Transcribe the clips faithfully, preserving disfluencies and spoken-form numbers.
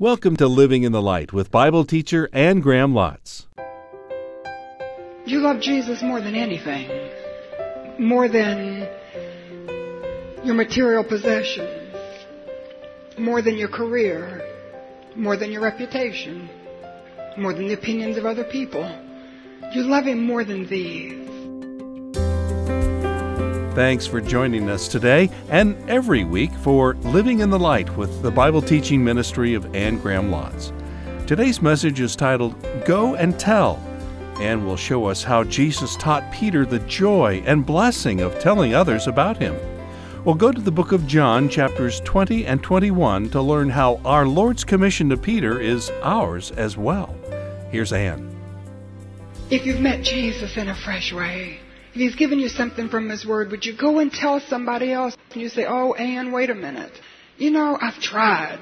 Welcome to Living in the Light with Bible teacher Ann Graham Lotz. You love Jesus more than anything, more than your material possessions, more than your career, more than your reputation, more than the opinions of other people. You love Him more than these. Thanks for joining us today and every week for Living in the Light with the Bible teaching ministry of Ann Graham Lotz. Today's message is titled, Go and Tell, and will show us how Jesus taught Peter the joy and blessing of telling others about Him. We'll go to the book of John, chapters twenty and twenty-one, to learn how our Lord's commission to Peter is ours as well. Here's Ann. If you've met Jesus in a fresh way, if He's given you something from His Word, would you go and tell somebody else? And you say, oh, Ann, wait a minute. You know, I've tried.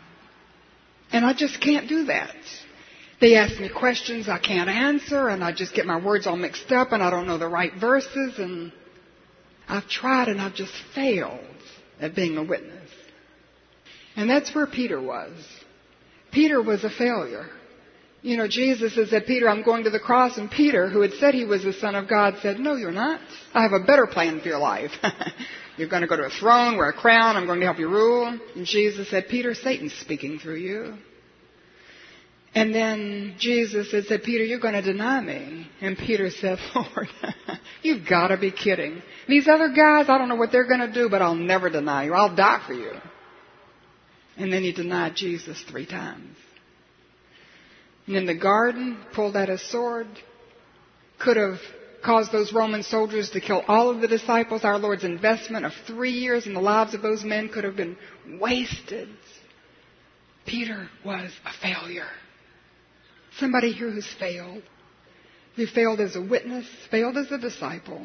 And I just can't do that. They ask me questions I can't answer, and I just get my words all mixed up, and I don't know the right verses, and I've tried, and I've just failed at being a witness. And that's where Peter was. Peter was a failure. You know, Jesus has said, Peter, I'm going to the cross. And Peter, who had said he was the Son of God, said, no, you're not. I have a better plan for your life. You're going to go to a throne, wear a crown. I'm going to help you rule. And Jesus said, Peter, Satan's speaking through you. And then Jesus had said, Peter, you're going to deny me. And Peter said, Lord, you've got to be kidding. These other guys, I don't know what they're going to do, but I'll never deny you. I'll die for you. And then he denied Jesus three times. And in the garden, pulled out his sword, could have caused those Roman soldiers to kill all of the disciples. Our Lord's investment of three years in the lives of those men could have been wasted. Peter was a failure. Somebody here who's failed. Who failed as a witness, failed as a disciple,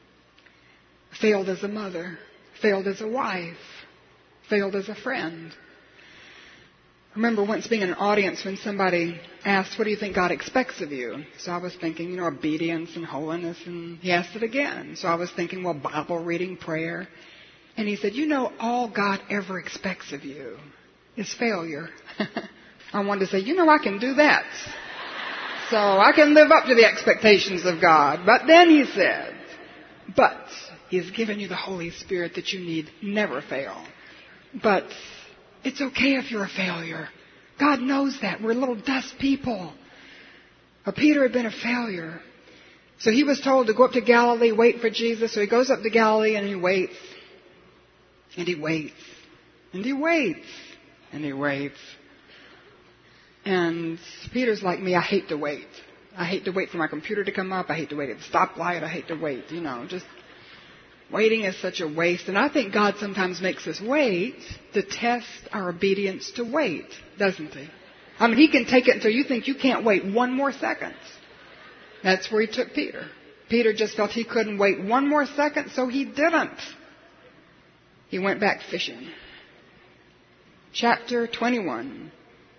failed as a mother, failed as a wife, failed as a friend. I remember once being in an audience when somebody asked, what do you think God expects of you? So I was thinking, you know, obedience and holiness, and he asked it again. So I was thinking, well, Bible reading, prayer. And he said, you know, all God ever expects of you is failure. I wanted to say, you know, I can do that. So I can live up to the expectations of God. But then he said, but He's given you the Holy Spirit that you need. Never fail. But it's okay if you're a failure. God knows that. We're little dust people. But Peter had been a failure. So he was told to go up to Galilee, wait for Jesus. So he goes up to Galilee and he waits. And he waits. And he waits. And he waits. And Peter's like me. I hate to wait. I hate to wait for my computer to come up. I hate to wait at the stoplight. I hate to wait. You know, just waiting is such a waste. And I think God sometimes makes us wait to test our obedience to wait, doesn't He? I mean, He can take it until you think you can't wait one more second. That's where He took Peter. Peter just felt he couldn't wait one more second, so he didn't. He went back fishing. Chapter twenty-one.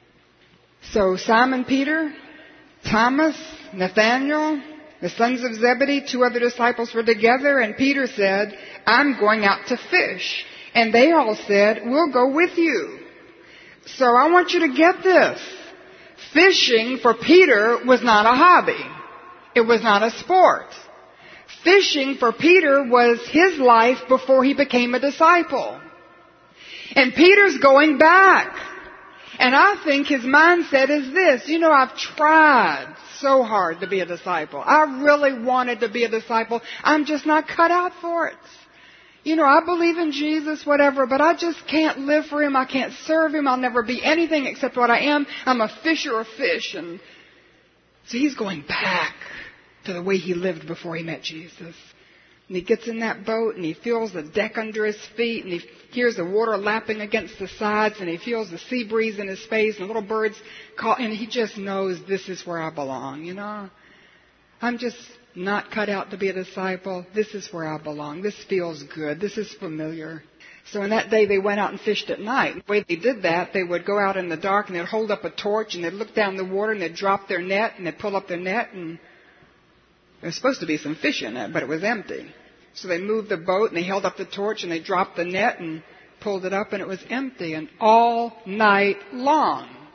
So Simon Peter, Thomas, Nathanael, the sons of Zebedee, two other disciples were together, and Peter said, I'm going out to fish. And they all said, we'll go with you. So I want you to get this. Fishing for Peter was not a hobby. It was not a sport. Fishing for Peter was his life before he became a disciple. And Peter's going back. And I think his mindset is this, you know, I've tried so hard to be a disciple. I really wanted to be a disciple. I'm just not cut out for it. You know, I believe in Jesus, whatever, but I just can't live for Him. I can't serve Him. I'll never be anything except what I am. I'm a fisher of fish. And so he's going back to the way he lived before he met Jesus. And he gets in that boat and he feels the deck under his feet and he hears the water lapping against the sides and he feels the sea breeze in his face and little birds call, and he just knows this is where I belong, you know. I'm just not cut out to be a disciple. This is where I belong. This feels good. This is familiar. So in that day they went out and fished at night. The way they did that, they would go out in the dark and they'd hold up a torch and they'd look down the water and they'd drop their net and they'd pull up their net and there was supposed to be some fish in it, but it was empty. So they moved the boat and they held up the torch and they dropped the net and pulled it up and it was empty. And all night long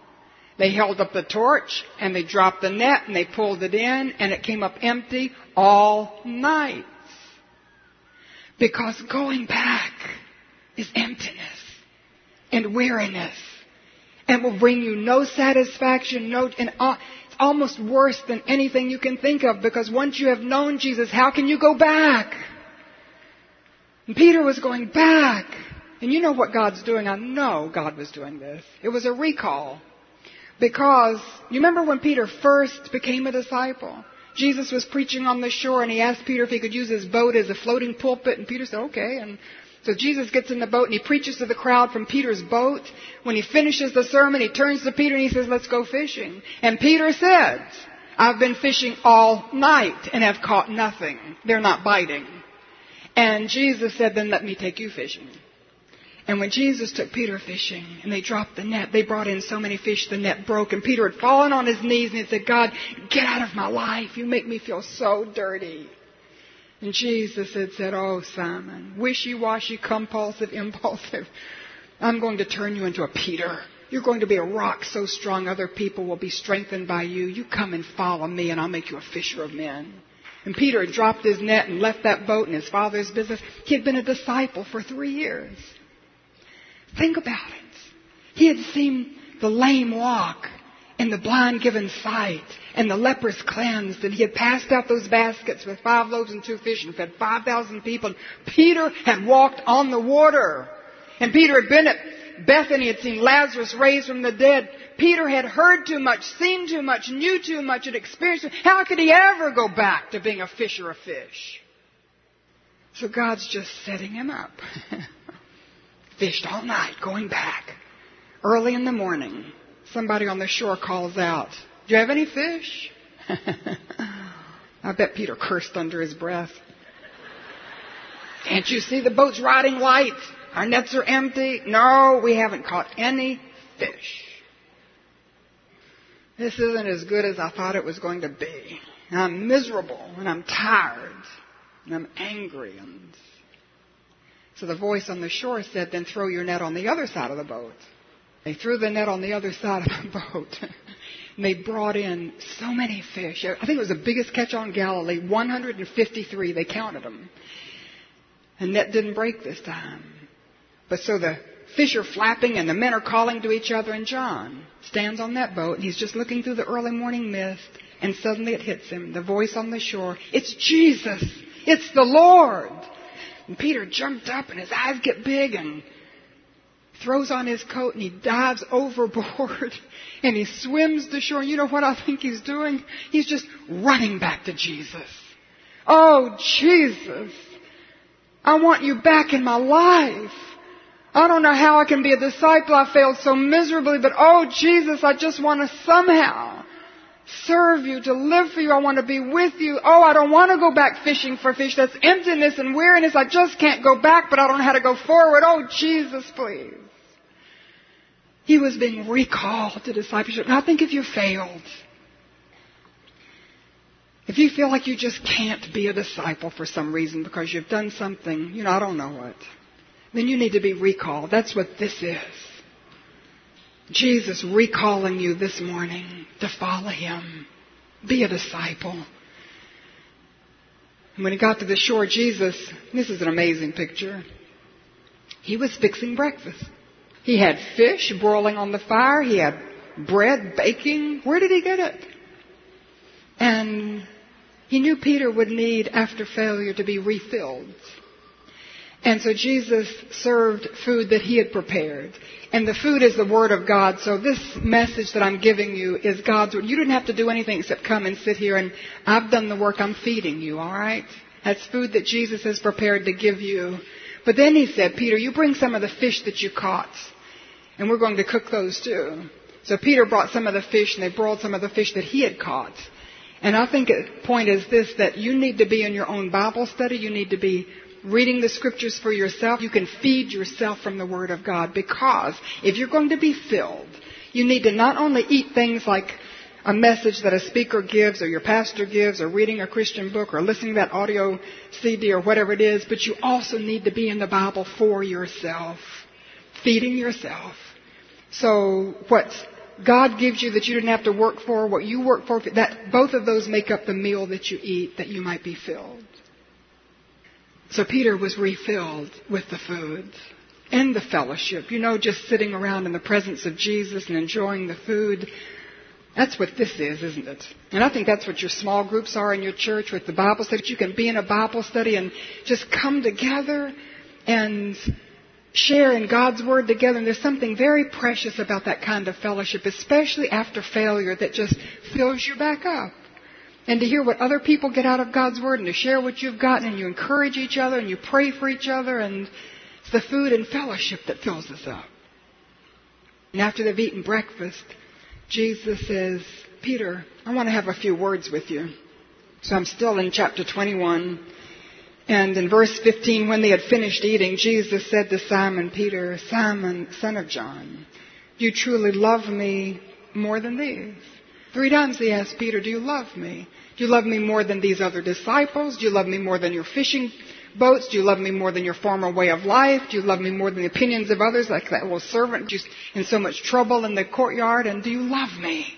They held up the torch and they dropped the net and they pulled it in and it came up empty all night. Because going back is emptiness and weariness and will bring you no satisfaction, no, and uh, it's almost worse than anything you can think of, because once you have known Jesus, how can you go back? And Peter was going back. And you know what God's doing? I know God was doing this. It was a recall. Because, you remember when Peter first became a disciple? Jesus was preaching on the shore and he asked Peter if he could use his boat as a floating pulpit. And Peter said, okay. And so Jesus gets in the boat and he preaches to the crowd from Peter's boat. When he finishes the sermon, he turns to Peter and he says, let's go fishing. And Peter said, I've been fishing all night and have caught nothing. They're not biting. And Jesus said, then let me take you fishing. And when Jesus took Peter fishing and they dropped the net, they brought in so many fish the net broke. And Peter had fallen on his knees and he said, God, get out of my life. You make me feel so dirty. And Jesus had said, oh, Simon, wishy-washy, compulsive, impulsive, I'm going to turn you into a Peter. You're going to be a rock so strong other people will be strengthened by you. You come and follow me and I'll make you a fisher of men. And Peter had dropped his net and left that boat and his father's business. He had been a disciple for three years. Think about it. He had seen the lame walk and the blind given sight and the lepers cleansed. And he had passed out those baskets with five loaves and two fish and fed five thousand people. Peter had walked on the water. And Peter had been at Bethany, had seen Lazarus raised from the dead. Peter had heard too much, seen too much, knew too much, had experienced too much. How could he ever go back to being a fisher of fish? So God's just setting him up. Fished all night, going back. Early in the morning, somebody on the shore calls out, do you have any fish? I bet Peter cursed under his breath. Can't you see the boat's riding light? Our nets are empty. No, we haven't caught any fish. This isn't as good as I thought it was going to be. I'm miserable and I'm tired and I'm angry. And so the voice on the shore said, then throw your net on the other side of the boat. They threw the net on the other side of the boat. And they brought in so many fish. I think it was the biggest catch on Galilee, one hundred fifty-three. They counted them. The net didn't break this time. But so the fish are flapping and the men are calling to each other. And John stands on that boat and he's just looking through the early morning mist. And suddenly it hits him, the voice on the shore. It's Jesus. It's the Lord. And Peter jumped up and his eyes get big and throws on his coat and he dives overboard and he swims to shore. You know what I think he's doing? He's just running back to Jesus. Oh, Jesus, I want you back in my life. I don't know how I can be a disciple. I failed so miserably, but oh, Jesus, I just want to somehow serve you, to live for you. I want to be with you. Oh, I don't want to go back fishing for fish. That's emptiness and weariness. I just can't go back, but I don't know how to go forward. Oh, Jesus, please. He was being recalled to discipleship. And I think if you failed, if you feel like you just can't be a disciple for some reason because you've done something, you know, I don't know what, then you need to be recalled. That's what this is. Jesus recalling you this morning to follow him. Be a disciple. And when he got to the shore, Jesus, this is an amazing picture, he was fixing breakfast. He had fish broiling on the fire. He had bread baking. Where did he get it? And he knew Peter would need, after failure, to be refilled. And so Jesus served food that he had prepared. And the food is the Word of God. So this message that I'm giving you is God's Word. You didn't have to do anything except come and sit here and I've done the work. I'm feeding you, all right? That's food that Jesus has prepared to give you. But then he said, Peter, you bring some of the fish that you caught. And we're going to cook those too. So Peter brought some of the fish and they broiled some of the fish that he had caught. And I think the point is this, that you need to be in your own Bible study. You need to be reading the scriptures for yourself. You can feed yourself from the Word of God, because if you're going to be filled, you need to not only eat things like a message that a speaker gives or your pastor gives or reading a Christian book or listening to that audio C D or whatever it is, but you also need to be in the Bible for yourself, feeding yourself. So what God gives you that you didn't have to work for, what you work for, that both of those make up the meal that you eat, that you might be filled. So Peter was refilled with the food and the fellowship. You know, just sitting around in the presence of Jesus and enjoying the food. That's what this is, isn't it? And I think that's what your small groups are in your church with the Bible study. You can be in a Bible study and just come together and share in God's Word together. And there's something very precious about that kind of fellowship, especially after failure, that just fills you back up. And to hear what other people get out of God's Word and to share what you've gotten, and you encourage each other and you pray for each other, and it's the food and fellowship that fills us up. And after they've eaten breakfast, Jesus says, Peter, I want to have a few words with you. So I'm still in chapter twenty-one. And in verse fifteen, when they had finished eating, Jesus said to Simon Peter, Simon, son of John, do you truly love me more than these? Three times he asked Peter, do you love me? Do you love me more than these other disciples? Do you love me more than your fishing boats? Do you love me more than your former way of life? Do you love me more than the opinions of others, like that little servant just in so much trouble in the courtyard? And do you love me?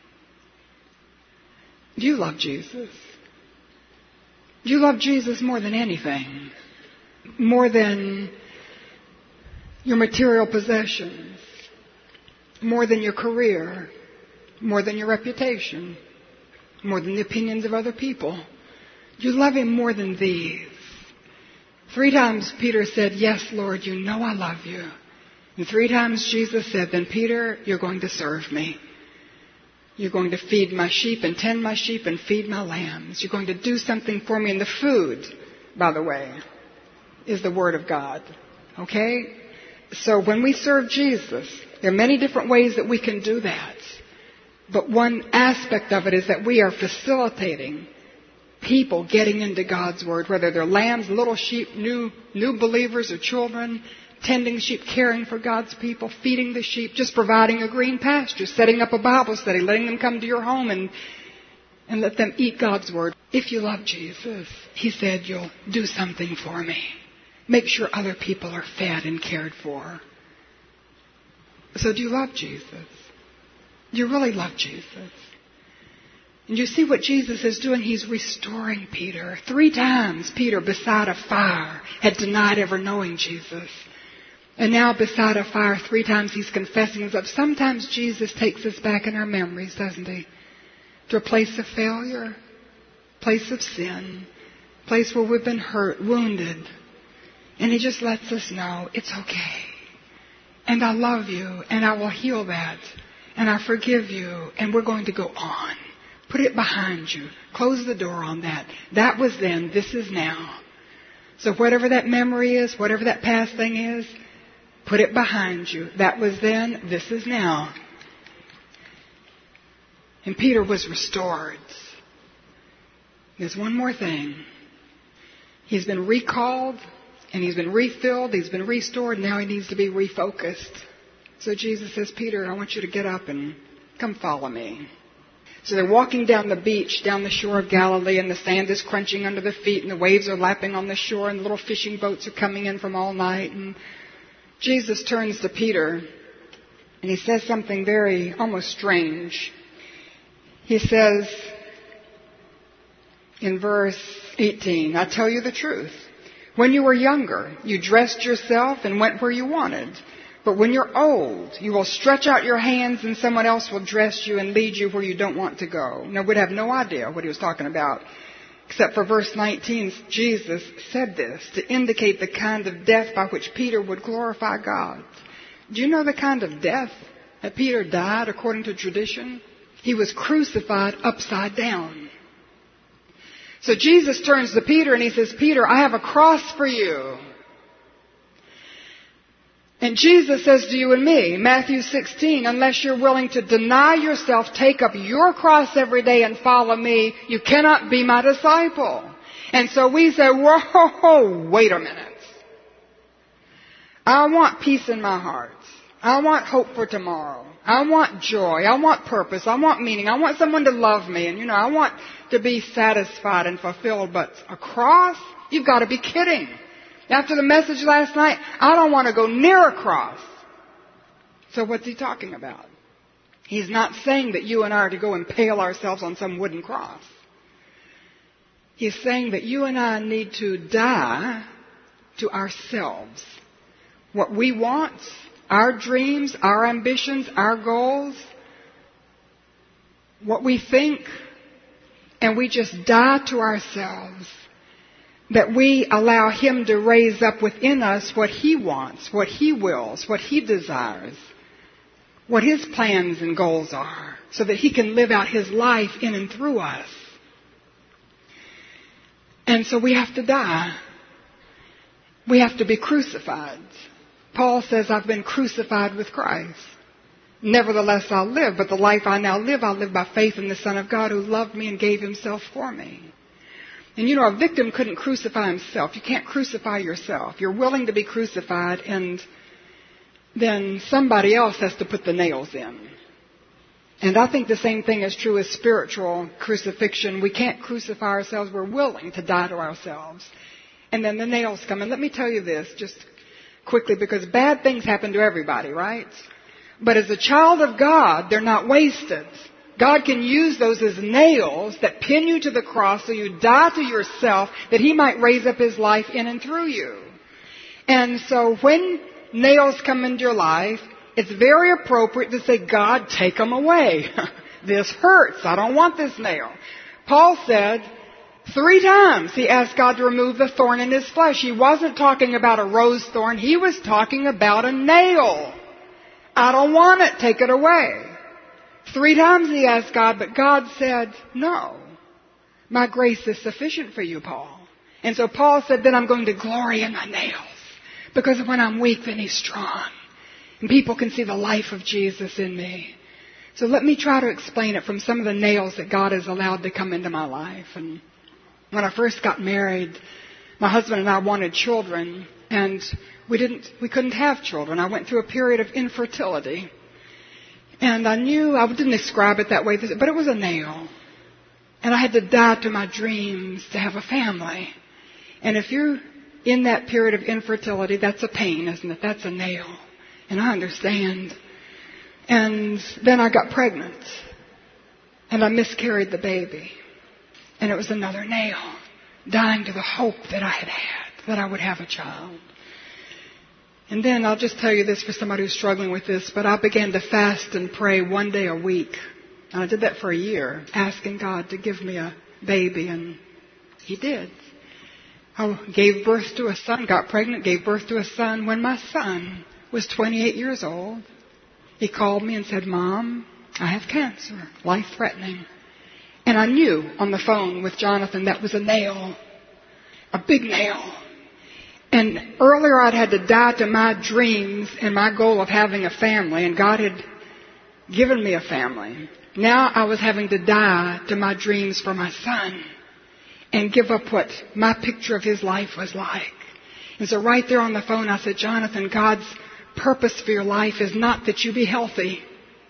Do you love Jesus? Do you love Jesus more than anything? More than your material possessions? More than your career? More than your reputation? More than the opinions of other people? Do you love Him more than these? Three times Peter said, yes, Lord, you know I love you. And three times Jesus said, then Peter, you're going to serve me. You're going to feed my sheep and tend my sheep and feed my lambs. You're going to do something for me. And the food, by the way, is the Word of God. Okay? So when we serve Jesus, there are many different ways that we can do that. But one aspect of it is that we are facilitating people getting into God's Word, whether they're lambs, little sheep, new new believers or children, tending sheep, caring for God's people, feeding the sheep, just providing a green pasture, setting up a Bible study, letting them come to your home and and let them eat God's Word. If you love Jesus, He said, you'll do something for me. Make sure other people are fed and cared for. So do you love Jesus? Do you really love Jesus? And you see what Jesus is doing? He's restoring Peter. Three times Peter, beside a fire, had denied ever knowing Jesus. And now beside a fire, three times he's confessing himself. Sometimes Jesus takes us back in our memories, doesn't he? To a place of failure, place of sin, place where we've been hurt, wounded. And He just lets us know, it's okay. And I love you, and I will heal that. And I forgive you, and we're going to go on. Put it behind you. Close the door on that. That was then. This is now. So whatever that memory is, whatever that past thing is, put it behind you. That was then. This is now. And Peter was restored. There's one more thing. He's been recalled, and he's been refilled. He's been restored. Now he needs to be refocused. So Jesus says, Peter, I want you to get up and come follow me. So they're walking down the beach, down the shore of Galilee, and the sand is crunching under their feet, and the waves are lapping on the shore, and little fishing boats are coming in from all night. And Jesus turns to Peter, and He says something very, almost strange. He says in verse eighteen, I tell you the truth. When you were younger, you dressed yourself and went where you wanted. But when you're old, you will stretch out your hands and someone else will dress you and lead you where you don't want to go. Now, we'd have no idea what He was talking about, except for verse nineteen. Jesus said this to indicate the kind of death by which Peter would glorify God. Do you know the kind of death that Peter died according to tradition? He was crucified upside down. So Jesus turns to Peter and He says, Peter, I have a cross for you. And Jesus says to you and me, Matthew sixteen, unless you're willing to deny yourself, take up your cross every day and follow me, you cannot be my disciple. And so we say, whoa, wait a minute. I want peace in my heart. I want hope for tomorrow. I want joy. I want purpose. I want meaning. I want someone to love me. And, you know, I want to be satisfied and fulfilled. But a cross? You've got to be kidding. After the message last night, I don't want to go near a cross. So what's He talking about? He's not saying that you and I are to go impale ourselves on some wooden cross. He's saying that you and I need to die to ourselves. What we want, our dreams, our ambitions, our goals, what we think, and we just die to ourselves. That we allow Him to raise up within us what He wants, what He wills, what He desires, what His plans and goals are, so that He can live out His life in and through us. And so we have to die. We have to be crucified. Paul says, I've been crucified with Christ. Nevertheless, I'll live, but the life I now live, I'll live by faith in the Son of God who loved me and gave Himself for me. And you know, a victim couldn't crucify himself. You can't crucify yourself. You're willing to be crucified, and then somebody else has to put the nails in. And I think the same thing is true as spiritual crucifixion. We can't crucify ourselves. We're willing to die to ourselves. And then the nails come. And let me tell you this just quickly, because bad things happen to everybody, right? But as a child of God, they're not wasted. God can use those as nails that pin you to the cross so you die to yourself, that He might raise up His life in and through you. And so when nails come into your life, it's very appropriate to say, God, take them away. This hurts. I don't want this nail. Paul said three times he asked God to remove the thorn in his flesh. He wasn't talking about a rose thorn. He was talking about a nail. I don't want it. Take it away. Three times he asked God, but God said, no. My grace is sufficient for you, Paul. And so Paul said, then I'm going to glory in my nails. Because when I'm weak, then He's strong. And people can see the life of Jesus in me. So let me try to explain it from some of the nails that God has allowed to come into my life. And when I first got married, my husband and I wanted children, and we didn't, we couldn't have children. I went through a period of infertility. And I knew, I didn't describe it that way, but it was a nail. And I had to die to my dreams to have a family. And if you're in that period of infertility, that's a pain, isn't it? That's a nail. And I understand. And then I got pregnant. And I miscarried the baby. And it was another nail. Dying to the hope that I had had, that I would have a child. And then I'll just tell you this for somebody who's struggling with this, but I began to fast and pray one day a week. And I did that for a year, asking God to give me a baby, and He did. I gave birth to a son, got pregnant, gave birth to a son. When my son was twenty-eight years old, he called me and said, Mom, I have cancer, life-threatening. And I knew on the phone with Jonathan that was a nail, a big nail. And earlier I'd had to die to my dreams and my goal of having a family, and God had given me a family. Now I was having to die to my dreams for my son and give up what my picture of his life was like. And so right there on the phone I said, Jonathan, God's purpose for your life is not that you be healthy.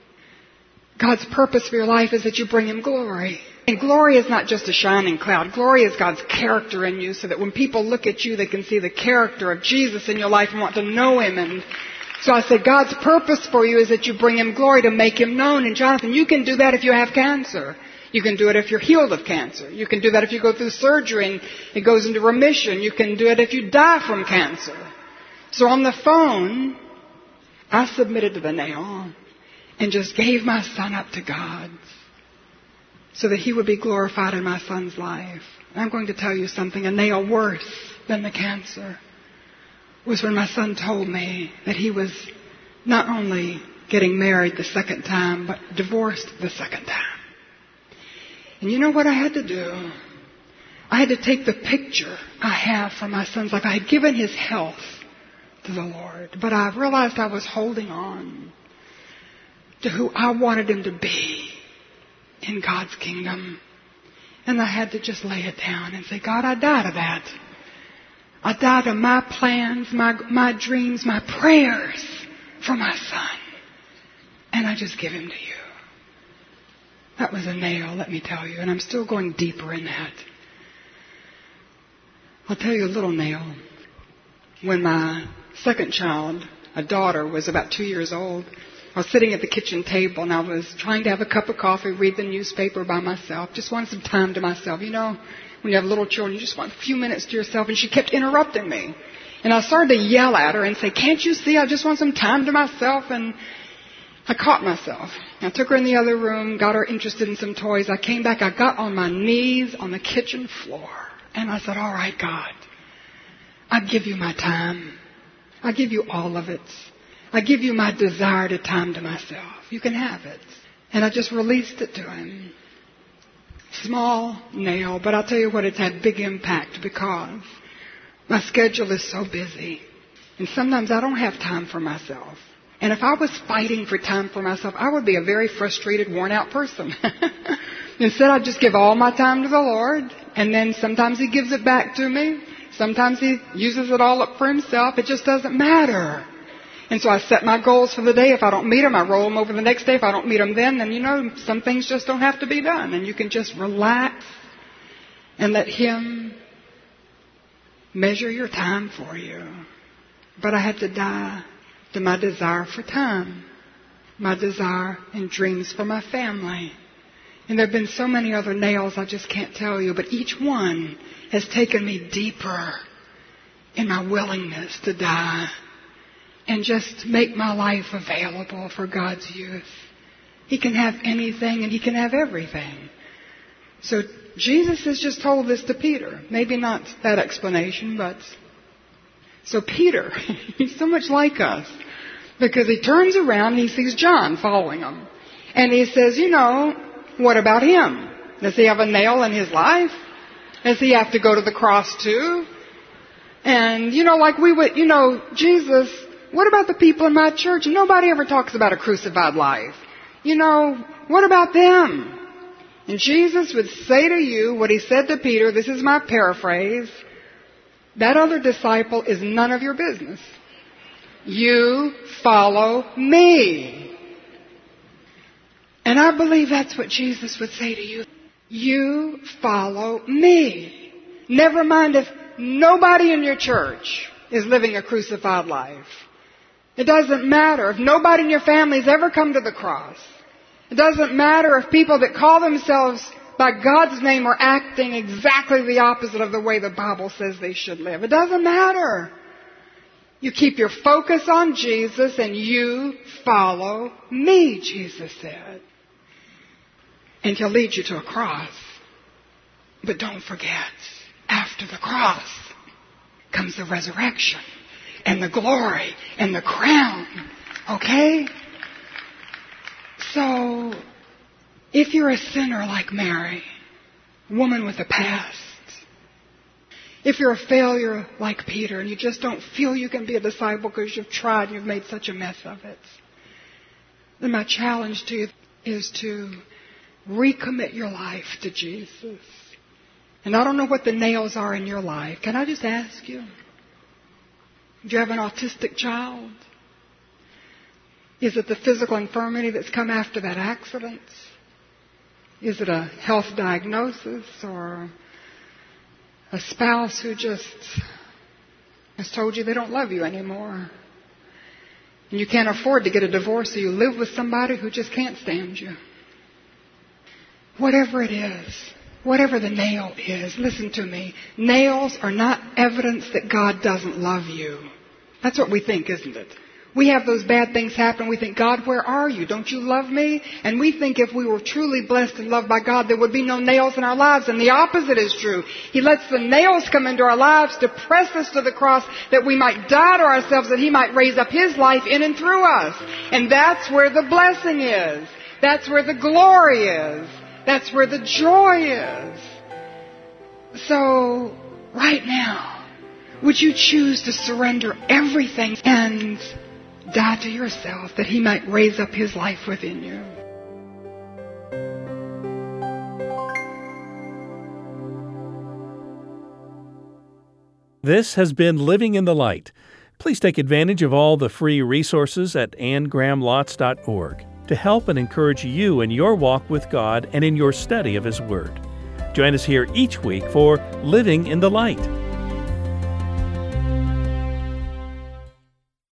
God's purpose for your life is that you bring Him glory. And glory is not just a shining cloud. Glory is God's character in you, so that when people look at you, they can see the character of Jesus in your life and want to know Him. And so I said, God's purpose for you is that you bring Him glory, to make Him known. And Jonathan, you can do that if you have cancer. You can do it if you're healed of cancer. You can do that if you go through surgery and it goes into remission. You can do it if you die from cancer. So on the phone, I submitted to the nail and just gave my son up to God so that He would be glorified in my son's life. And I'm going to tell you something, a nail worse than the cancer was when my son told me that he was not only getting married the second time, but divorced the second time. And you know what I had to do? I had to take the picture I have for my son's life. I had given his health to the Lord, but I realized I was holding on to who I wanted him to be in God's kingdom. And I had to just lay it down and say, God, I die to that. I die to my plans, my, my dreams, my prayers for my son. And I just give him to you. That was a nail, let me tell you. And I'm still going deeper in that. I'll tell you a little nail. When my second child, a daughter, was about two years old, I was sitting at the kitchen table and I was trying to have a cup of coffee, read the newspaper by myself. Just wanted some time to myself. You know, when you have little children, you just want a few minutes to yourself. And she kept interrupting me. And I started to yell at her and say, can't you see I just want some time to myself? And I caught myself. I took her in the other room, got her interested in some toys. I came back. I got on my knees on the kitchen floor. And I said, all right, God, I give you my time. I give you all of it. I give you my desire to time to myself. You can have it. And I just released it to him. Small nail, but I'll tell you what, it's had big impact because my schedule is so busy. And sometimes I don't have time for myself. And if I was fighting for time for myself, I would be a very frustrated, worn-out person. Instead, I just give all my time to the Lord. And then sometimes He gives it back to me. Sometimes He uses it all up for Himself. It just doesn't matter. And so I set my goals for the day. If I don't meet them, I roll them over the next day. If I don't meet them then, then, you know, some things just don't have to be done. And you can just relax and let Him measure your time for you. But I had to die to my desire for time, my desire and dreams for my family. And there have been so many other nails I just can't tell you, but each one has taken me deeper in my willingness to die and just make my life available for God's use. He can have anything and He can have everything. So Jesus has just told this to Peter. Maybe not that explanation, but so Peter, he's so much like us because he turns around and he sees John following him. And he says, you know, what about him? Does he have a nail in his life? Does he have to go to the cross too? And, you know, like we would, you know, Jesus, what about the people in my church? Nobody ever talks about a crucified life. You know, what about them? And Jesus would say to you what He said to Peter, this is my paraphrase, that other disciple is none of your business. You follow me. And I believe that's what Jesus would say to you. You follow me. Never mind if nobody in your church is living a crucified life. It doesn't matter if nobody in your family has ever come to the cross. It doesn't matter if people that call themselves by God's name are acting exactly the opposite of the way the Bible says they should live. It doesn't matter. You keep your focus on Jesus and you follow me, Jesus said. And He'll lead you to a cross. But don't forget, after the cross comes the resurrection and the glory and the crown. Okay? So, if you're a sinner like Mary, a woman with a past, if you're a failure like Peter and you just don't feel you can be a disciple because you've tried and you've made such a mess of it, then my challenge to you is to recommit your life to Jesus. And I don't know what the nails are in your life. Can I just ask you? Do you have an autistic child? Is it the physical infirmity that's come after that accident? Is it a health diagnosis or a spouse who just has told you they don't love you anymore? And you can't afford to get a divorce, so you live with somebody who just can't stand you. Whatever it is, whatever the nail is, listen to me. Nails are not evidence that God doesn't love you. That's what we think, isn't it? We have those bad things happen. We think, God, where are you? Don't you love me? And we think if we were truly blessed and loved by God, there would be no nails in our lives. And the opposite is true. He lets the nails come into our lives to press us to the cross that we might die to ourselves, that He might raise up His life in and through us. And that's where the blessing is. That's where the glory is. That's where the joy is. So, right now, would you choose to surrender everything and die to yourself that He might raise up His life within you? This has been Living in the Light. Please take advantage of all the free resources at anne graham lotz dot org to help and encourage you in your walk with God and in your study of His Word. Join us here each week for Living in the Light.